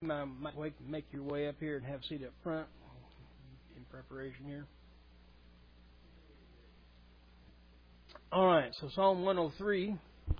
Might make your way up here and have a seat up front in preparation here. All right, so Psalm 103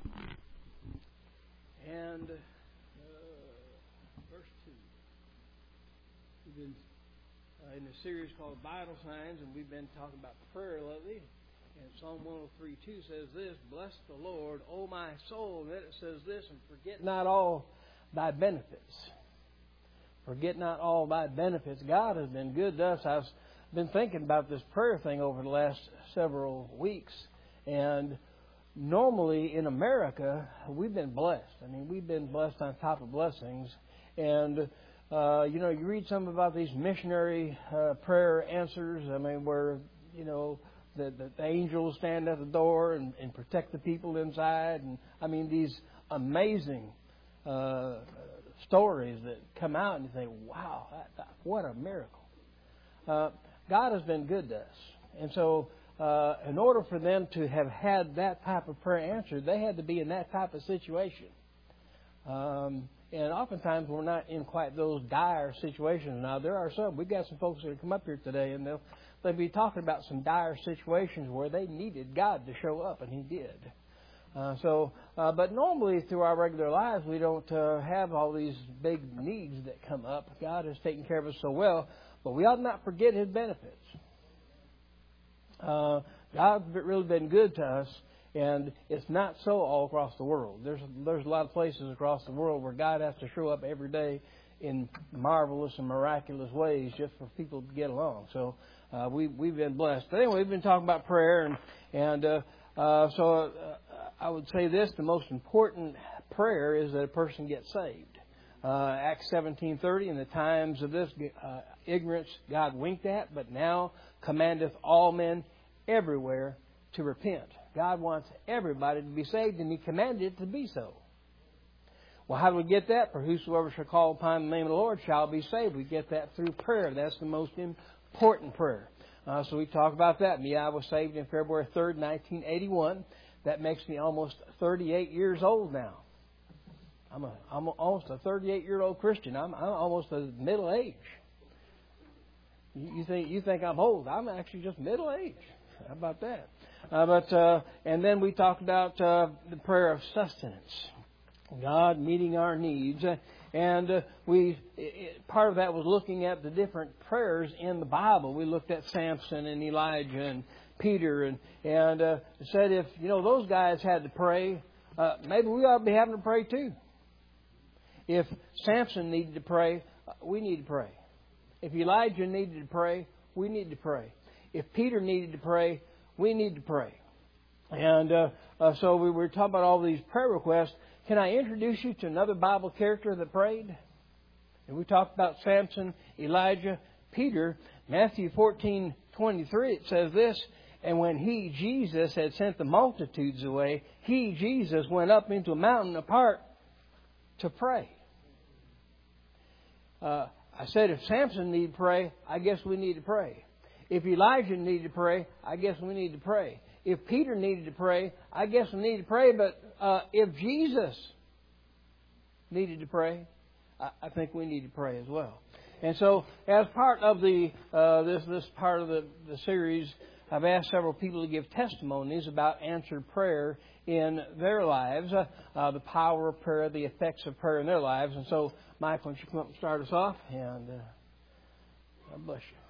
and verse 2. We've been in a series called Vital Signs, and we've been talking about prayer lately. And Psalm 103:2 says this: "Bless the Lord, O my soul." And then it says this: "And forget not all thy benefits." Forget not all thy benefits. God has been good to us. I've been thinking about this prayer thing over the last several weeks. And normally in America, we've been blessed. I mean, we've been blessed on top of blessings. And, you read something about these missionary prayer answers. I mean, where, the angels stand at the door and protect the people inside. And, I mean, these amazing stories that come out and you think, wow, what a miracle. God has been good to us. And so in order for them to have had that type of prayer answered, they had to be in that type of situation. And oftentimes we're not in quite those dire situations. Now, there are some. We've got some folks that come up here today, and they'll be talking about some dire situations where they needed God to show up, and He did. But normally through our regular lives, we don't have all these big needs that come up. God has taken care of us so well, but we ought not forget His benefits. God's really been good to us, and it's not so all across the world. There's a lot of places across the world where God has to show up every day in marvelous and miraculous ways just for people to get along. So we've been blessed. But anyway, we've been talking about prayer, and I would say this: the most important prayer is that a person gets saved. Acts 17:30, in the times of this ignorance God winked at, but now commandeth all men everywhere to repent. God wants everybody to be saved, and He commanded it to be so. Well, how do we get that? For whosoever shall call upon the name of the Lord shall be saved. We get that through prayer. That's the most important prayer. So we talk about that. I was saved in February 3rd, 1981. That makes me almost 38 years old now. I'm almost a 38-year-old Christian. I'm almost a middle age. You think I'm old? I'm actually just middle age. How about that? And then we talked about the prayer of sustenance, God meeting our needs, and part of that was looking at the different prayers in the Bible. We looked at Samson and Elijah and Peter, and said if those guys had to pray, maybe we ought to be having to pray too. If Samson needed to pray, we need to pray. If Elijah needed to pray, we need to pray. If Peter needed to pray, we need to pray. And so we were talking about all these prayer requests. Can I introduce you to another Bible character that prayed? And we talked about Samson, Elijah, Peter. Matthew 14:23, it says this: "And when He, Jesus, had sent the multitudes away, He, Jesus, went up into a mountain apart to pray." I said if Samson needed to pray, I guess we need to pray. If Elijah needed to pray, I guess we need to pray. If Peter needed to pray, I guess we need to pray. But if Jesus needed to pray, I think we need to pray as well. And so, as part of this part of the series, I've asked several people to give testimonies about answered prayer in their lives, the power of prayer, the effects of prayer in their lives. And so, Mike, why don't you come up and start us off? And God bless you.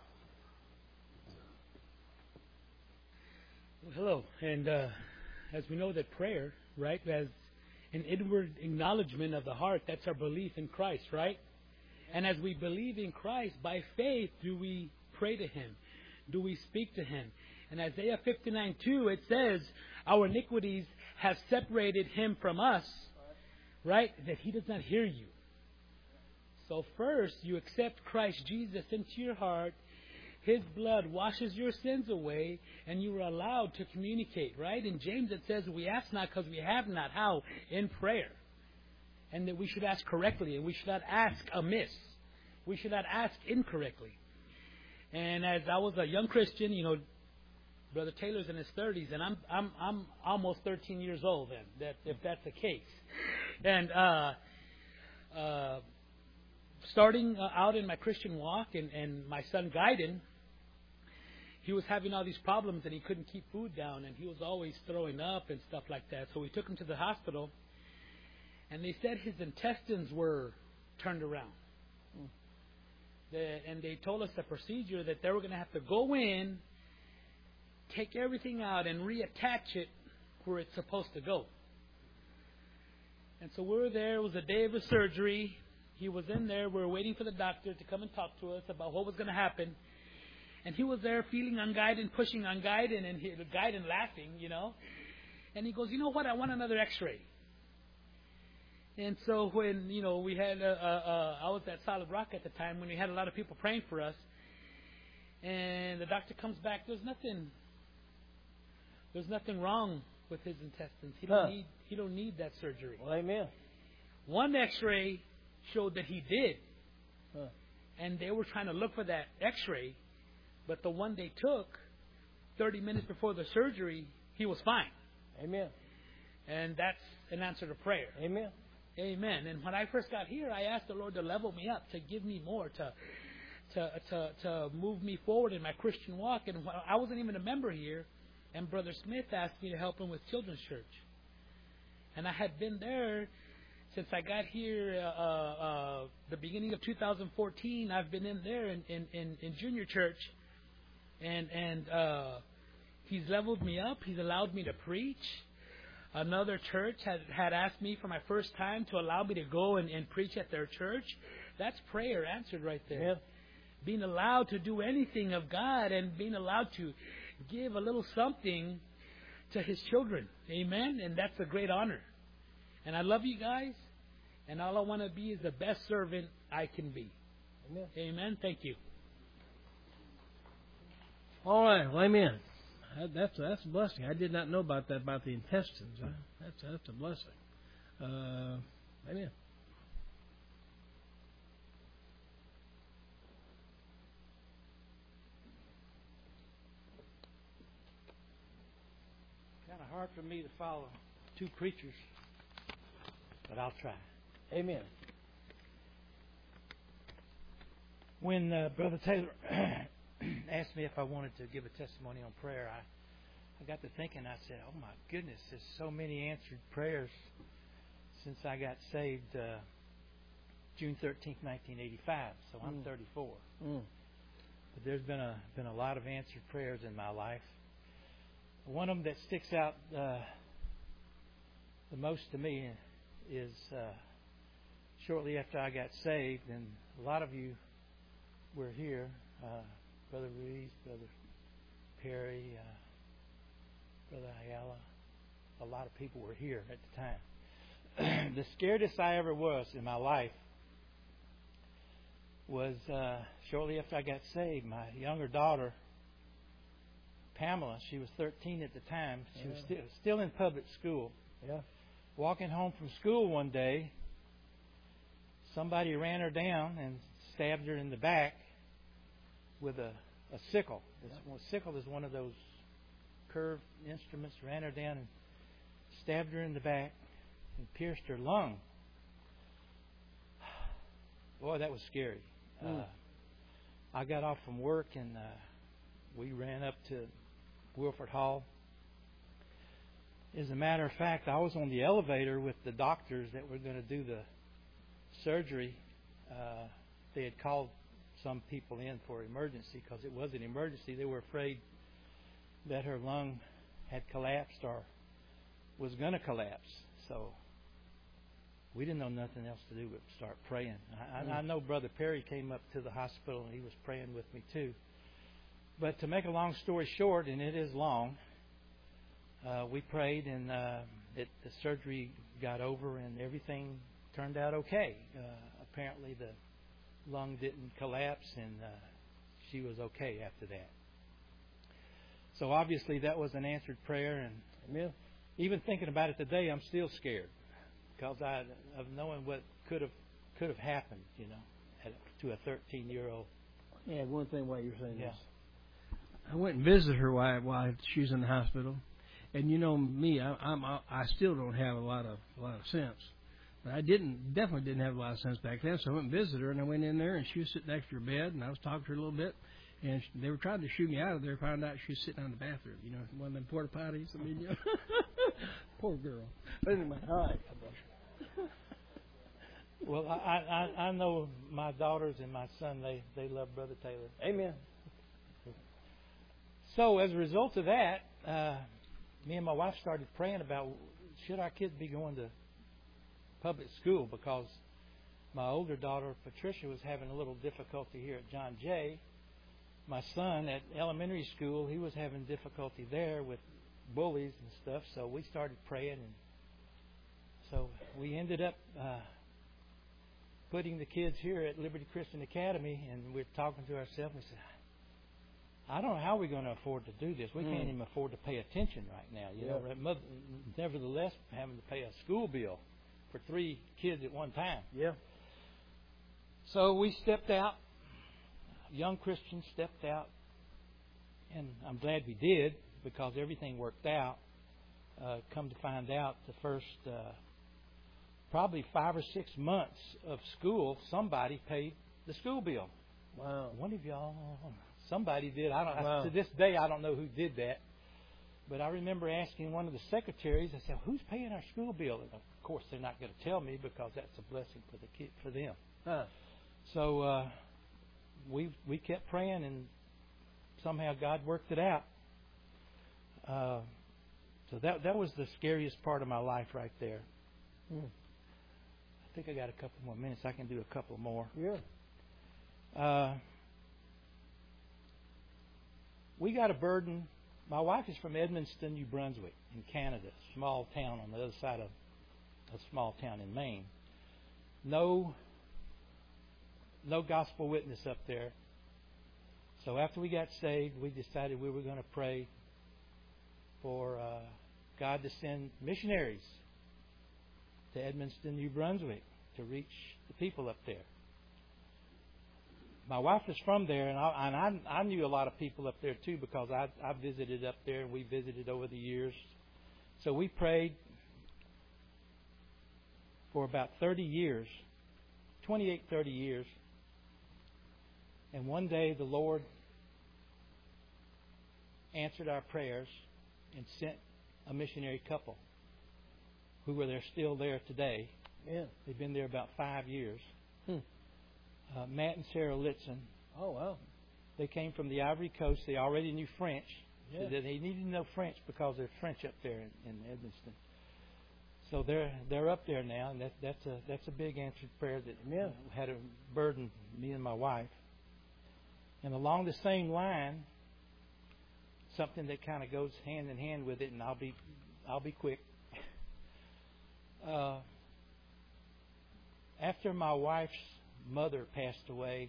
Well, hello. And as we know that prayer, right, as an inward acknowledgement of the heart, that's our belief in Christ, right? And as we believe in Christ, by faith, do we pray to Him? Do we speak to Him? In Isaiah 59:2, it says, "Our iniquities have separated Him from us," right? That He does not hear you. So first, you accept Christ Jesus into your heart. His blood washes your sins away, and you are allowed to communicate, right? In James it says, "We ask not because we have not." How? In prayer. And that we should ask correctly, and we should not ask amiss. We should not ask incorrectly. And as I was a young Christian, Brother Taylor's in his 30s, and I'm almost 13 years old. Then, if that's the case, and starting out in my Christian walk, and my son Gaiden, he was having all these problems and he couldn't keep food down, and he was always throwing up and stuff like that. So we took him to the hospital, and they said his intestines were turned around. And they told us the procedure that they were going to have to go in, take everything out, and reattach it where it's supposed to go. And so we were there. It was the day of the surgery. He was in there. We were waiting for the doctor to come and talk to us about what was going to happen. And he was there feeling on Gaiden, pushing on Gaiden, and Gaiden laughing, you know. And he goes, you know what, I want another x-ray. And so when, you know, we had, I was at Solid Rock at the time when we had a lot of people praying for us. And the doctor comes back, there's nothing wrong with his intestines. He don't need that surgery. Well, amen. One x-ray showed that he did. And they were trying to look for that x-ray. But the one they took 30 minutes before the surgery, he was fine. Amen. And that's an answer to prayer. Amen. Amen. And when I first got here, I asked the Lord to level me up, to give me more, to move me forward in my Christian walk. And I wasn't even a member here, and Brother Smith asked me to help him with Children's Church. And I had been there since I got here the beginning of 2014. I've been in there in Junior Church. And he's leveled me up. He's allowed me to preach. Another church had asked me for my first time to allow me to go and preach at their church. That's prayer answered right there. Yeah. Being allowed to do anything of God and being allowed to give a little something to His children. Amen? And that's a great honor. And I love you guys. And all I want to be is the best servant I can be. Amen. Amen. Thank you. All right. Well, amen. That's a blessing. I did not know about that, about the intestines. That's a blessing. Amen. Kind of hard for me to follow two preachers, but I'll try. Amen. When Brother Taylor asked me if I wanted to give a testimony on prayer, I got to thinking. I said, oh my goodness, there's so many answered prayers since I got saved June 13th, 1985. So I'm 34. But there's been a lot of answered prayers in my life. One of them that sticks out the most to me is shortly after I got saved, and a lot of you were here. Brother Ruiz, Brother Perry, Brother Ayala. A lot of people were here at the time. The scaredest I ever was in my life was shortly after I got saved. My younger daughter, Pamela, she was 13 at the time. She was still in public school. Yeah. Walking home from school one day, somebody ran her down and stabbed her in the back with a sickle. A sickle is one of those curved instruments. Ran her down and stabbed her in the back and pierced her lung. Boy, that was scary. I got off from work and we ran up to Wilford Hall. As a matter of fact, I was on the elevator with the doctors that were going to do the surgery. They had called some people in for emergency because it was an emergency. They were afraid that her lung had collapsed or was going to collapse. So we didn't know nothing else to do but start praying. I know Brother Perry came up to the hospital and he was praying with me too. But to make a long story short, and it is long, we prayed and the surgery got over and everything turned out okay. Apparently the lung didn't collapse and she was okay after that. So obviously that was an answered prayer, and even thinking about it today, I'm still scared because of knowing what could have happened, you know, to a 13-year-old. Yeah, one thing while you're saying Yeah. this. I went and visited her while she was in the hospital, and you know me, I still don't have a lot of sense. But I definitely didn't have a lot of sense back then, so I went and visited her, and I went in there, and she was sitting next to her bed, and I was talking to her a little bit, and they were trying to shoot me out of there, found out she was sitting on the bathroom, one of them porta potties. I mean, poor girl. But anyway, all right. Well, I know my daughters and my son, they love Brother Taylor. Amen. So as a result of that, me and my wife started praying about, should our kids be going to public school, because my older daughter, Patricia, was having a little difficulty here at John Jay. My son at elementary school, he was having difficulty there with bullies and stuff, so we started praying, and so we ended up putting the kids here at Liberty Christian Academy, and we're talking to ourselves, and we said, I don't know how we're going to afford to do this. We can't even afford to pay attention right now. Nevertheless, having to pay a school bill for 3 kids at one time. Yeah. So we stepped out. Young Christians stepped out. And I'm glad we did, because everything worked out. Come to find out, the first probably 5 or 6 months of school, somebody paid the school bill. Wow. One of y'all, somebody did. Wow. To this day, I don't know who did that. But I remember asking one of the secretaries, I said, who's paying our school bill? And of course, they're not going to tell me, because that's a blessing for the kid, for them. Huh. So we kept praying, and somehow God worked it out. So that was the scariest part of my life right there. I think I got a couple more minutes. I can do a couple more. Yeah. We got a burden. My wife is from Edmundston, New Brunswick, in Canada, a small town on the other side of a small town in Maine. No gospel witness up there. So after we got saved, we decided we were going to pray for God to send missionaries to Edmundston, New Brunswick, to reach the people up there. My wife is from there, and I knew a lot of people up there too, because I visited up there, and we visited over the years. So we prayed for about 30 years, 28, 30 years. And one day the Lord answered our prayers and sent a missionary couple who they're still there today. Yeah. They've been there about 5 years. Matt and Sarah Litzen. Oh, wow. They came from the Ivory Coast. They already knew French. Yeah. So they needed to know French because there's French up there in Edmundston. So they're up there now, and that's a big answered prayer that had a burden me and my wife. And along the same line, something that kind of goes hand in hand with it, and I'll be quick. After my wife's mother passed away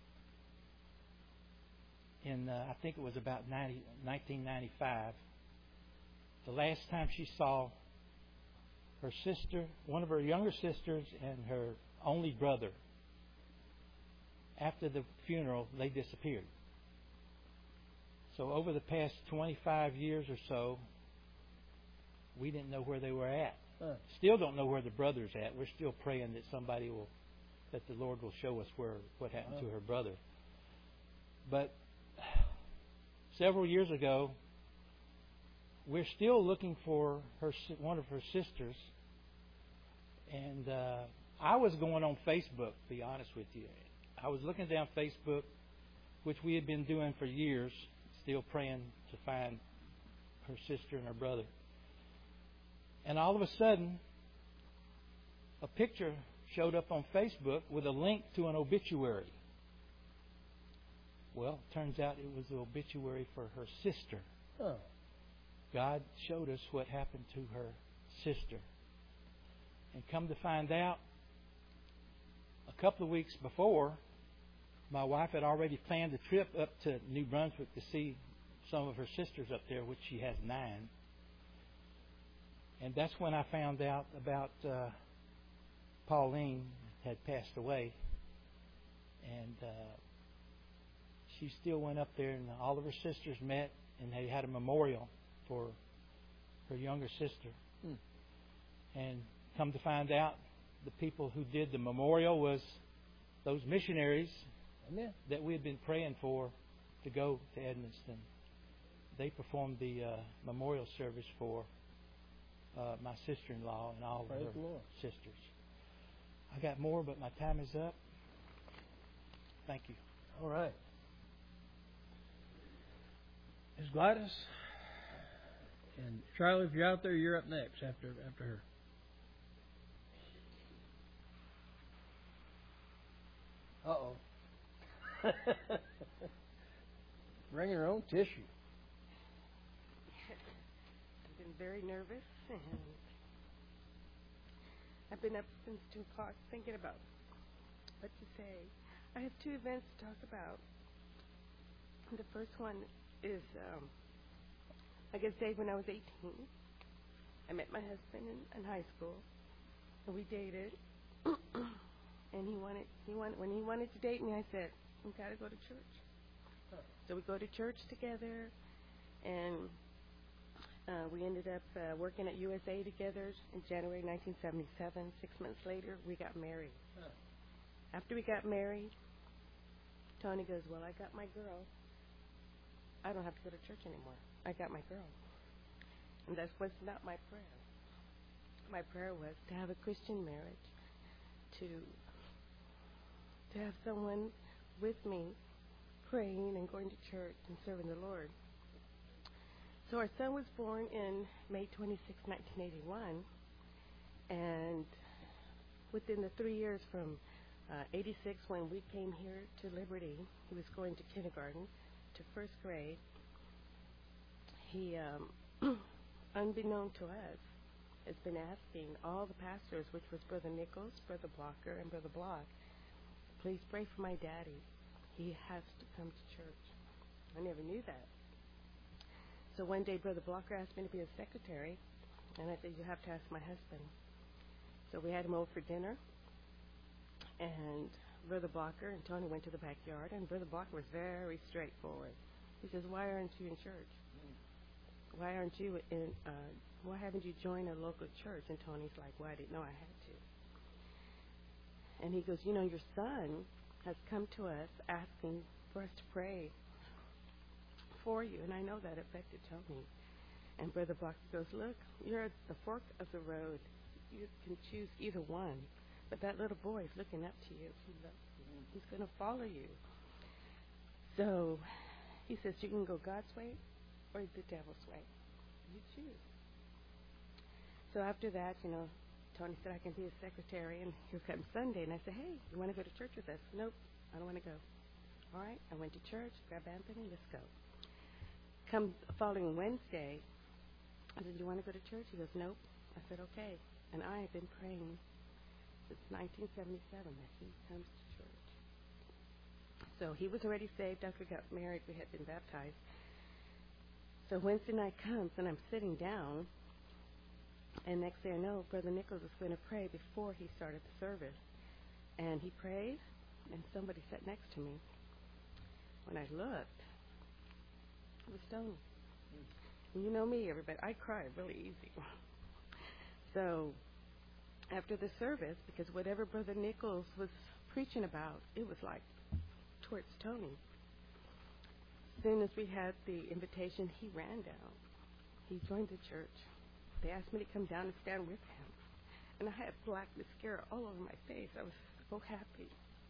in I think it was about 1995, the last time she saw her sister, one of her younger sisters, and her only brother, after the funeral, they disappeared. So over the past 25 years or so, we didn't know where they were at. Still don't know where the brother's at. We're still praying that the Lord will show us what happened to her brother. But several years ago, we're still looking for one of her sisters. And I was going on Facebook, to be honest with you. I was looking down Facebook, which we had been doing for years, still praying to find her sister and her brother. And all of a sudden, a picture showed up on Facebook with a link to an obituary. Well, it turns out it was the obituary for her sister. Oh. God showed us what happened to her sister. And come to find out, a couple of weeks before, my wife had already planned a trip up to New Brunswick to see some of her sisters up there, which she has 9. And that's when I found out about Pauline had passed away. And she still went up there, and all of her sisters met, and they had a memorial for her younger sister. And come to find out, the people who did the memorial was those missionaries Amen. that we had been praying for to go to Edmonston. They performed the memorial service for my sister-in-law and all Praise of the her Lord. sisters. I got more, but my time is up. Thank you. All right. Ms. Gladys and Charlie, if you're out there, you're up next after her. Uh-oh. Bring your own tissue. I've been very nervous, and I've been up since 2 o'clock thinking about what to say. I have 2 events to talk about. The first one is, I guess, when I was 18. I met my husband in high school, and we dated. And when he wanted to date me, I said, "We got to go to church." So we go to church together, and we ended up working at USA together in January 1977. 6 months later, we got married. After we got married, Tony goes, "Well, I got my girl. I don't have to go to church anymore. I got my girl." And that was not my prayer. My prayer was to have a Christian marriage, to have someone with me praying and going to church and serving the Lord. So our son was born in May 26, 1981, and within the 3 years from 86, when we came here to Liberty, he was going to kindergarten, to first grade. He, unbeknown to us, has been asking all the pastors, which was Brother Nichols, Brother Blocker, and Brother Block, "Please pray for my daddy. He has to come to church." I never knew that. So one day, Brother Blocker asked me to be his secretary, and I said, "You have to ask my husband." So we had him over for dinner, and Brother Blocker and Tony went to the backyard, and Brother Blocker was very straightforward. He says, "Why aren't you in church? Why aren't you in? Why haven't you joined a local church?" And Tony's like, "Well, I didn't know I had to." And he goes, "Your son has come to us asking for us to pray for you." And I know that affected Tony. And Brother Blocker goes, "Look, you're at the fork of the road. You can choose either one. But that little boy is looking up to you. He's going to follow you." So he says, "You can go God's way or the devil's way. You choose." So after that, Tony said, "I can be his secretary." And here comes Sunday. And I said, "Hey, you want to go to church with us?" "Nope, I don't want to go." "All right." I went to church, grabbed Anthony, let's go. Come following Wednesday, I said, "You want to go to church?" He goes, "Nope." I said, "Okay." And I have been praying since 1977 that he comes to church. So he was already saved after we got married. We had been baptized. So Wednesday night comes, and I'm sitting down, and next thing I know, Brother Nichols was going to pray before he started the service. And he prayed, and somebody sat next to me. When I looked, it was Tony. And you know me, everybody, I cry really easy. So after the service, because whatever Brother Nichols was preaching about, it was like towards Tony. As soon as we had the invitation, he ran down. He joined the church. They asked me to come down and stand with him. And I had black mascara all over my face. I was so happy.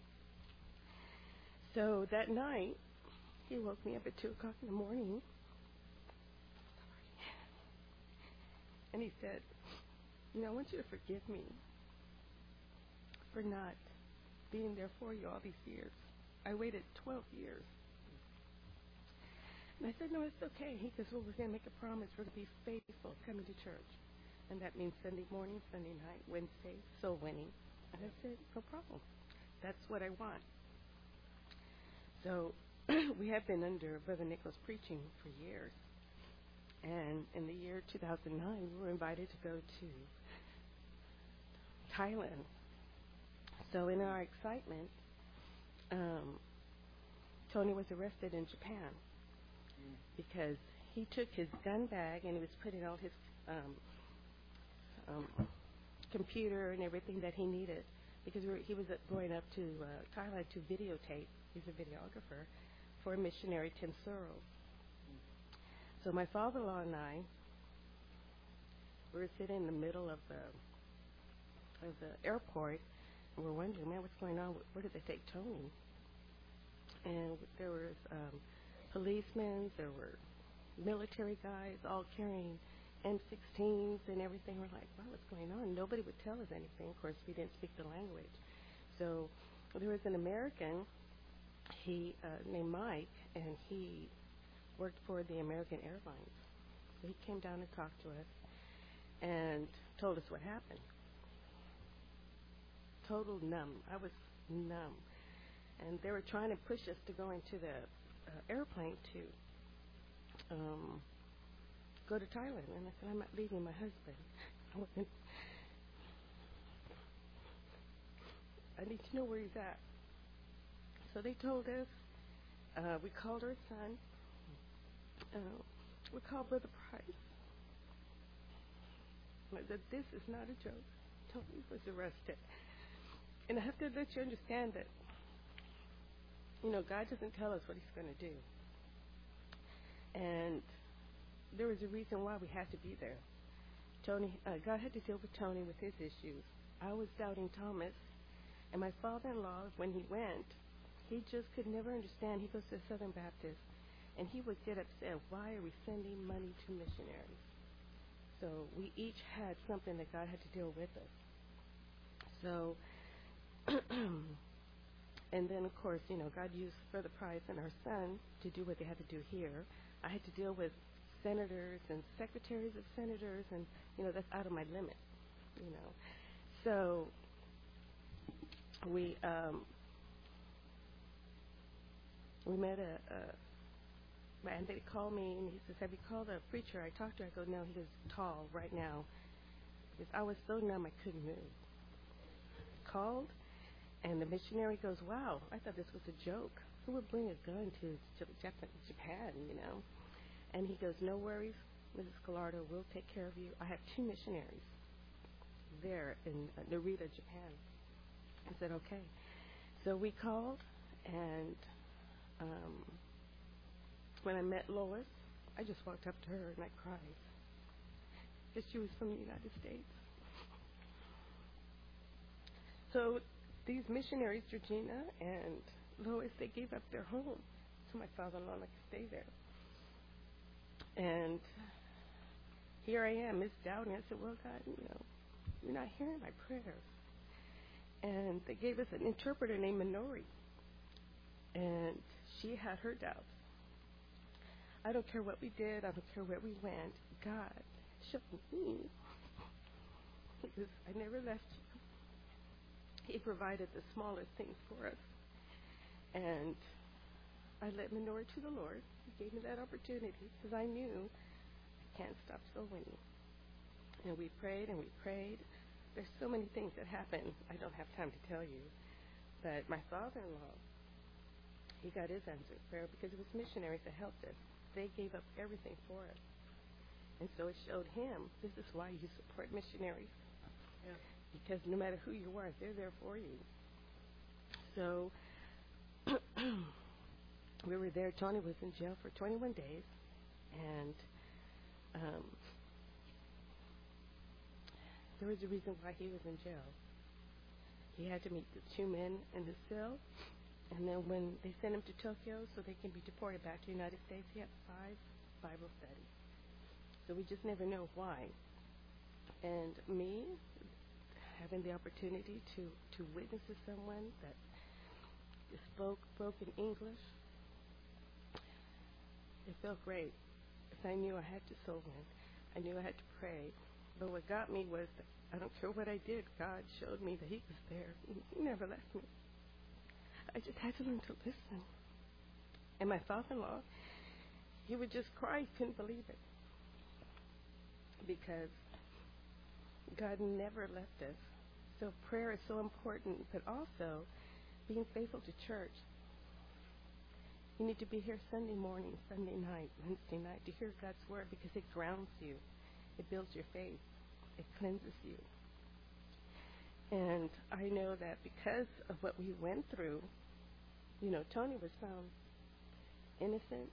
So that night, he woke me up at 2 o'clock in the morning. And he said, "I want you to forgive me for not being there for you all these years. I waited 12 years. And I said, "No, it's okay." He goes, "Well, we're going to make a promise. We're going to be faithful coming to church. And that means Sunday morning, Sunday night, Wednesday, soul winning." And I said, "No problem. That's what I want." So we have been under Brother Nichols preaching for years. And in the year 2009, we were invited to go to Thailand. So in our excitement, Tony was arrested in Japan because he took his gun bag and he was putting all his computer and everything that he needed, because he was going up to Thailand to videotape. He's a videographer for missionary Tim Searles. So my father-in-law and I were sitting in the middle of the airport, and we're wondering, man, what's going on? Where did they take Tony? And there was policemen, there were military guys, all carrying M16s and everything. We're like, wow, what's going on? Nobody would tell us anything. Of course, we didn't speak the language. So there was an American, named Mike, and he worked for the American Airlines. So he came down and talked to us and told us what happened. Total numb. I was numb. And they were trying to push us to go into the airplane to go to Thailand. And I said, I'm not leaving my husband. I need to know where he's at. So they told us, we called our son. We called Brother Price. I said, this is not a joke. Tony was arrested. And I have to let you understand that, God doesn't tell us what he's going to do. And there was a reason why we had to be there. God had to deal with Tony with his issues. I was doubting Thomas. And my father-in-law, when he went, he just could never understand. He goes to Southern Baptist, and he would get upset. Why are we sending money to missionaries? So we each had something that God had to deal with us. So, and then, of course, God used Brother Price and our son to do what they had to do here. I had to deal with senators and secretaries of senators, and, that's out of my limit, So we met and they called me, and he says, have you called a preacher? I talked to her. I go, no, he was tall right now. Because I was so numb I couldn't move. Called, and the missionary goes, wow, I thought this was a joke. Who would bring a gun to Japan, And he goes, no worries, Mrs. Gallardo, we'll take care of you. I have 2 missionaries there in Narita, Japan. I said, okay. So we called, and when I met Lois, I just walked up to her and I cried. Because she was from the United States. So these missionaries, Georgina and Lois, they gave up their home to my father-in-law and I could stay there. And here I am, misdoubting. I said, well, God, you're not hearing my prayers. And they gave us an interpreter named Minori. And she had her doubts. I don't care what we did. I don't care where we went. God showed me. Because I never left you. He provided the smallest things for us. And I led Minori to the Lord. He gave me that opportunity because I knew I can't stop soul winning. And we prayed and we prayed. There's so many things that happened. I don't have time to tell you. But my father-in-law, he got his answered prayer because it was missionaries that helped us. They gave up everything for us. And so it showed him, this is why you support missionaries. Yeah. Because no matter who you are, they're there for you. So we were there. Tony was in jail for 21 days. And there was a reason why he was in jail. He had to meet the 2 men in the cell. And then when they sent him to Tokyo so they can be deported back to the United States, he had 5 Bible studies. So we just never know why. And me, having the opportunity to witness to someone that spoke broken English, it felt great. Because I knew I had to soul win. I knew I had to pray. But what got me was that I don't care what I did, God showed me that he was there. He never left me. I just had to learn to listen. And my father-in-law, he would just cry. He couldn't believe it. Because God never left us. So prayer is so important, but also being faithful to church. You need to be here Sunday morning, Sunday night, Wednesday night to hear God's word because it grounds you. It builds your faith. It cleanses you. And I know that because of what we went through, you know, Tony was found innocent.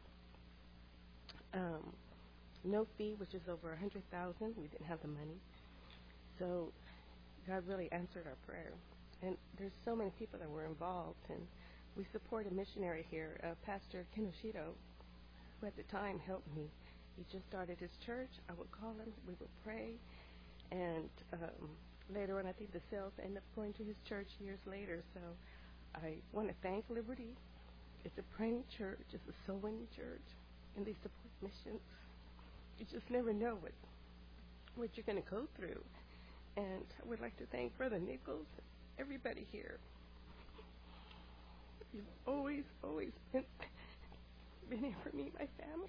No fee, which is over $100,000. We didn't have the money. So God really answered our prayer. And there's so many people that were involved. And we support a missionary here, Pastor Kinoshiro, who at the time helped me. He just started his church. I would call him. We would pray. And later on, I think the sales ended up going to his church years later. So I want to thank Liberty. It's a praying church. It's a soul-winning church. And they support missions. You just never know what you're going to go through. And I would like to thank Brother Nichols, everybody here. You've always been here for me and my family.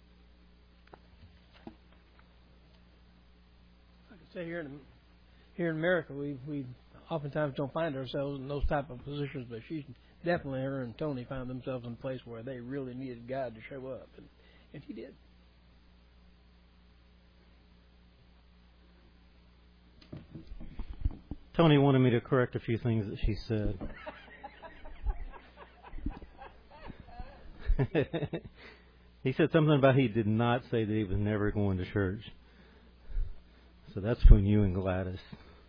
Like I say, here in America, we oftentimes don't find ourselves in those type of positions, but she's definitely, her and Tony found themselves in a place where they really needed God to show up, and he did. Tony wanted me to correct a few things that she said. He said something about he did not say that he was never going to church. So that's between you and Gladys.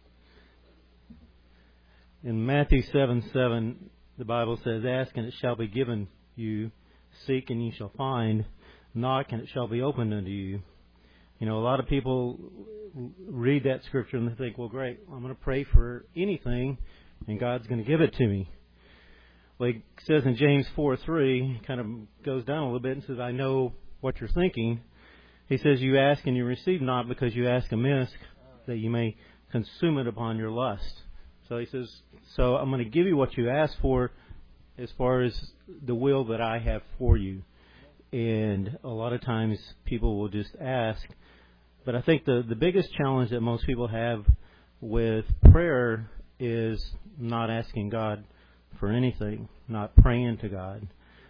In Matthew 7:7, the Bible says, "Ask and it shall be given you, seek and you shall find, knock and it shall be opened unto you." You know, a lot of people read that scripture and they think, well, great, I'm going to pray for anything and God's going to give it to me. Well, it says in James 4:3, kind of goes down a little bit and says, I know what you're thinking. He says, you ask and you receive not because you ask amiss, that you may consume it upon your lust. So he says, so I'm going to give you what you ask for as far as the will that I have for you. And a lot of times people will just ask. But I think the biggest challenge that most people have with prayer is not asking God for anything, not praying to God.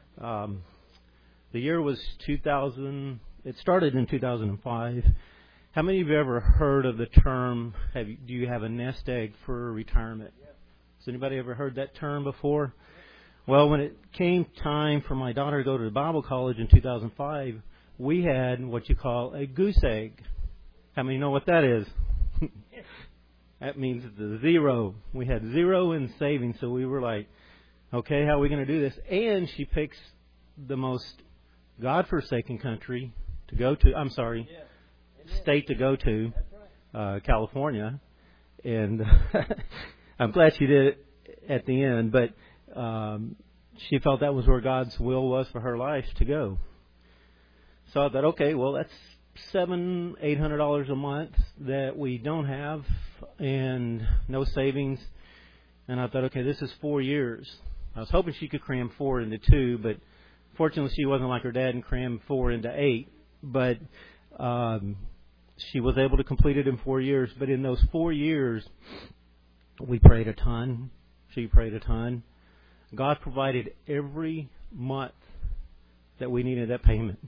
The year was 2000. It started in 2005. How many of you ever heard of the term, do you have a nest egg for retirement? Has anybody ever heard that term before? Well, when it came time for my daughter to go to Bible college in 2005, we had what you call a goose egg. How many know what that is? That means the zero. We had zero in savings, so we were like, okay, how are we going to do this? And she picks the most godforsaken country to go to. State to go to, California. And I'm glad she did it at the end, but she felt that was where God's will was for her life to go. So I thought, okay, well, that's $700-800 a month that we don't have and no savings. And I thought, okay, this is 4 years. I was hoping she could cram 4 into 2, but fortunately she wasn't like her dad and cram 4 into 8. But she was able to complete it in 4 years. But in those 4 years, we prayed a ton. She prayed a ton. God provided every month that we needed that payment.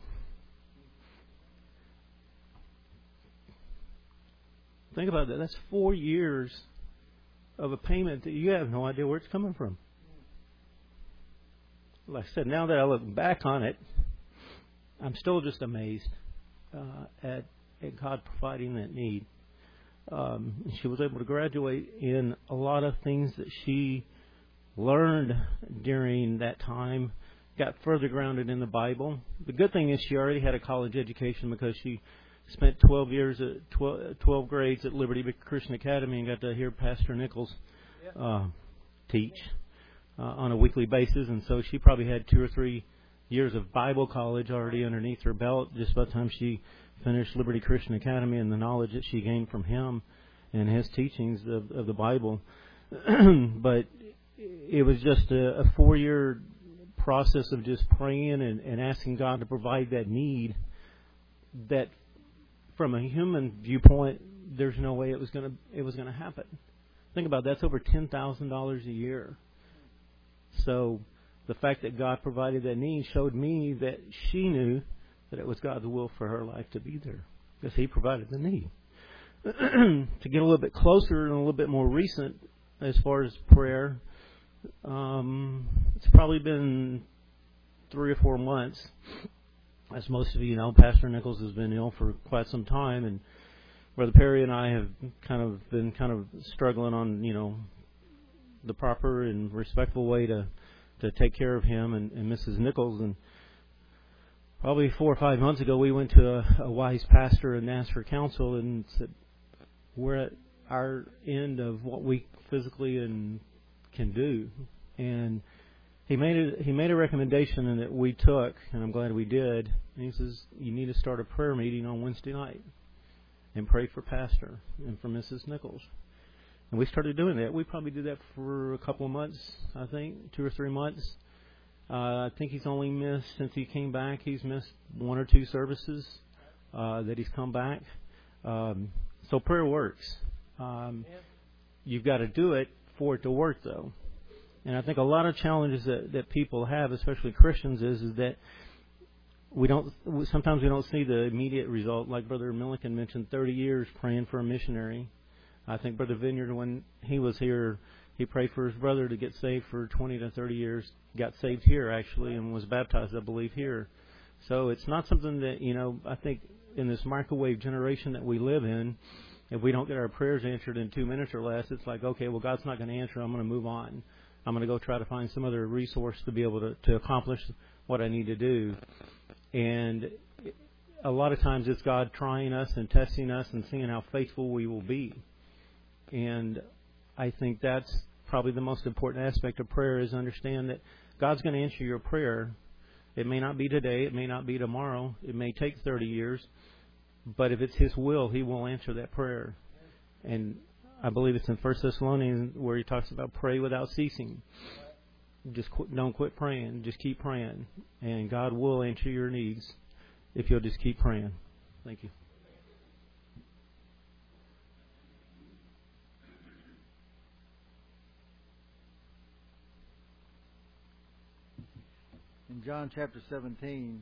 Think about that. That's 4 years of a payment that you have no idea where it's coming from. Like I said, now that I look back on it, I'm still just amazed at God providing that need. She was able to graduate in a lot of things that she learned during that time, got further grounded in the Bible. The good thing is she already had a college education because she spent 12 grades at Liberty Christian Academy and got to hear Pastor Nichols teach on a weekly basis. And so she probably had 2 or 3 years of Bible college already underneath her belt just by the time she finished Liberty Christian Academy and the knowledge that she gained from him and his teachings of the Bible. But it was just a 4-year process of just praying and asking God to provide that need that from a human viewpoint, there's no way it was going to happen. Think about that. That's over $10,000 a year. So the fact that God provided that need showed me that she knew that it was God's will for her life to be there because He provided the need. to get a little bit closer and a little bit more recent as far as prayer, it's probably been 3 or 4 months. As most of you know, Pastor Nichols has been ill for quite some time, and Brother Perry and I have been struggling on, the proper and respectful way to take care of him and Mrs. Nichols. And probably 4 or 5 months ago, we went to a wise pastor and asked for counsel, and said, we're at our end of what we physically can do. And he made a recommendation, and that we took, and I'm glad we did. And he says, you need to start a prayer meeting on Wednesday night and pray for Pastor and for Mrs. Nichols. And we started doing that. We probably did that for a couple of months, I think, 2 or 3 months. I think he's only missed, since he came back, he's missed 1 or 2 services that he's come back. So prayer works. You've got to do it for it to work, though. And I think a lot of challenges that people have, especially Christians, is that sometimes we don't see the immediate result. Like Brother Milliken mentioned, 30 years praying for a missionary. I think Brother Vineyard, when he was here, he prayed for his brother to get saved for 20 to 30 years. Got saved here, actually, and was baptized, I believe, here. So it's not something that, I think in this microwave generation that we live in, if we don't get our prayers answered in 2 minutes or less, it's like, okay, well, God's not going to answer. I'm going to move on. I'm going to go try to find some other resource to be able to accomplish what I need to do. And a lot of times it's God trying us and testing us and seeing how faithful we will be. And I think that's probably the most important aspect of prayer, is understand that God's going to answer your prayer. It may not be today. It may not be tomorrow. It may take 30 years. But if it's His will, He will answer that prayer. And I believe it's in 1 Thessalonians where he talks about pray without ceasing. Don't quit praying. Just keep praying. And God will answer your needs if you'll just keep praying. Thank you. In John chapter 17,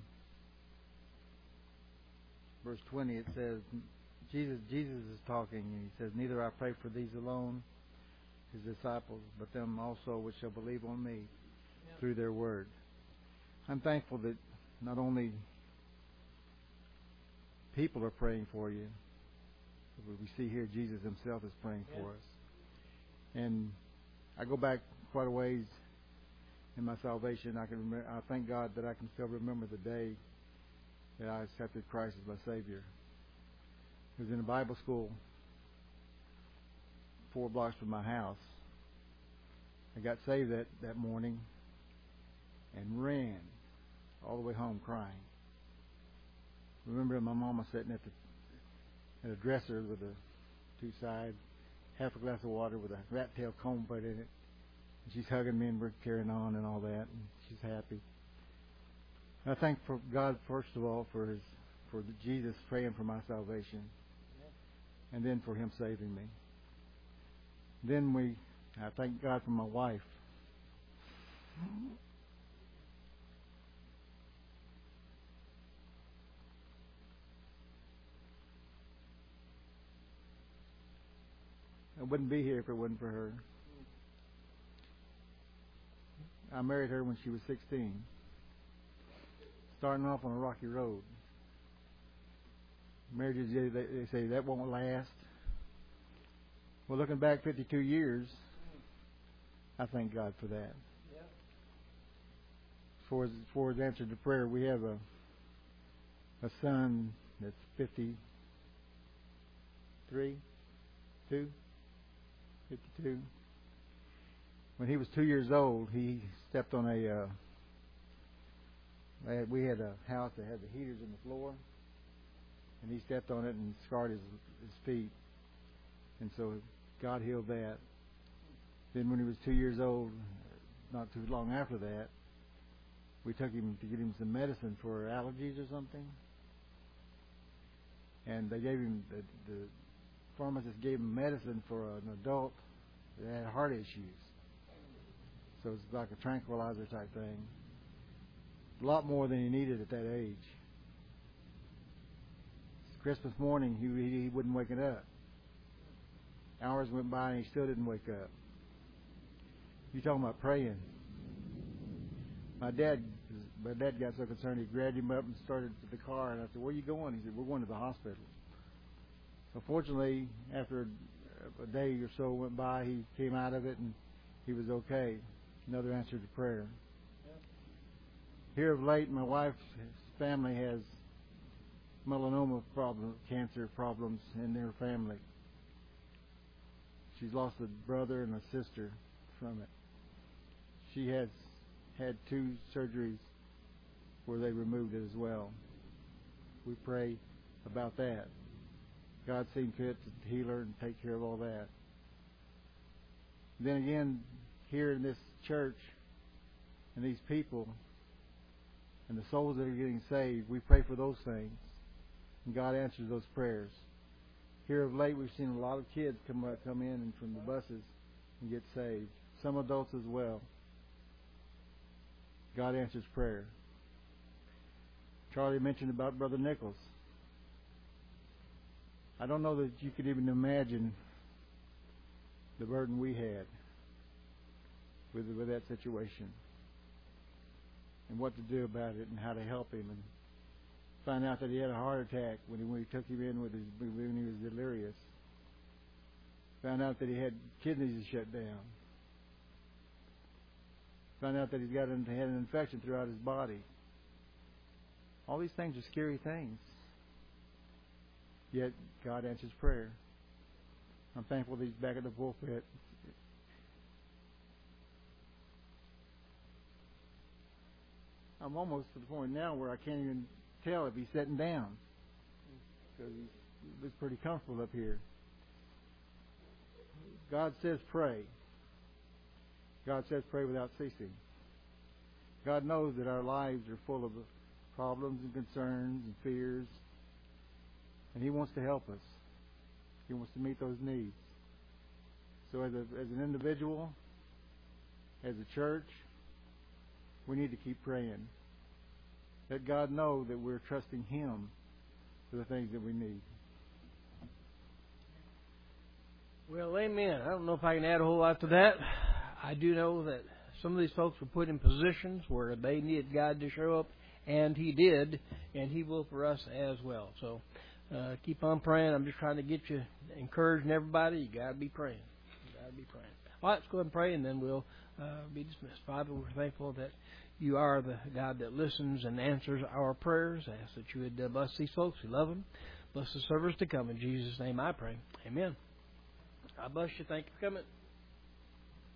verse 20, it says, Jesus is talking, and he says, neither I pray for these alone, his disciples, but them also which shall believe on me through their word. I'm thankful that not only people are praying for you, but we see here Jesus himself is praying for us. And I go back quite a ways in my salvation. I thank God that I can still remember the day that I accepted Christ as my Savior. It was in a Bible school 4 blocks from my house. I got saved that morning and ran all the way home crying. I remember my mama sitting at a dresser with 2 sides, half a glass of water with a rat tail comb put in it. And she's hugging me, and we're carrying on and all that, and she's happy. And I thank for God, first of all, for Jesus praying for my salvation, and then for Him saving me. Then I thank God for my wife. I wouldn't be here if it wasn't for her. I married her when she was 16. Starting off on a rocky road. Marriages, they say that won't last. Well, looking back 52 years, I thank God for that. For his answer to prayer, we have a son that's 52. When he was 2 years old, he stepped on we had a house that had the heaters in the floor, and he stepped on it and scarred his feet. And so God healed that. Then when he was 2 years old, not too long after that, we took him to get him some medicine for allergies or something. And they gave him, the pharmacist gave him medicine for an adult that had heart issues. So it's like a tranquilizer type thing. A lot more than he needed at that age. Christmas morning, he wasn't waking up. Hours went by and he still didn't wake up. You talking about praying? My dad got so concerned he grabbed him up and started to the car, and I said, "Where are you going?" He said, "We're going to the hospital." So fortunately, after a day or so went by, he came out of it and he was okay. Another answer to prayer. Here of late, my wife's family has melanoma cancer problems in their family. She's lost a brother and a sister from it. She has had 2 surgeries where they removed it as well. We pray about that. God seemed fit to heal her and take care of all that. Then again, here in this church and these people and the souls that are getting saved, we pray for those things, and God answers those prayers. Here of late, we've seen a lot of kids come in and from the buses and get saved. Some adults as well. God answers prayer. Charlie mentioned about Brother Nichols. I don't know that you could even imagine the burden we had with that situation and what to do about it and how to help him, and find out that he had a heart attack when he took him in when he was delirious. Found out that he had kidneys that shut down. Found out that he had an infection throughout his body. All these things are scary things. Yet God answers prayer. I'm thankful that he's back at the pulpit. I'm almost to the point now where I can't even tell if he's sitting down, because he looks pretty comfortable up here. God says pray. God says pray without ceasing. God knows that our lives are full of problems and concerns and fears, and He wants to help us. He wants to meet those needs. So as an individual, as a church, we need to keep praying. Let God know that we're trusting Him for the things that we need. Well, amen. I don't know if I can add a whole lot to that. I do know that some of these folks were put in positions where they needed God to show up, and He did, and He will for us as well. So keep on praying. I'm just trying to get you, encouraging everybody. You got to be praying. You got to be praying. All right, let's go ahead and pray, and then we'll be dismissed. Father, we're thankful that You are the God that listens and answers our prayers. I ask that You would bless these folks. We love them. Bless the servers to come. In Jesus' name I pray. Amen. God bless you. Thank you for coming.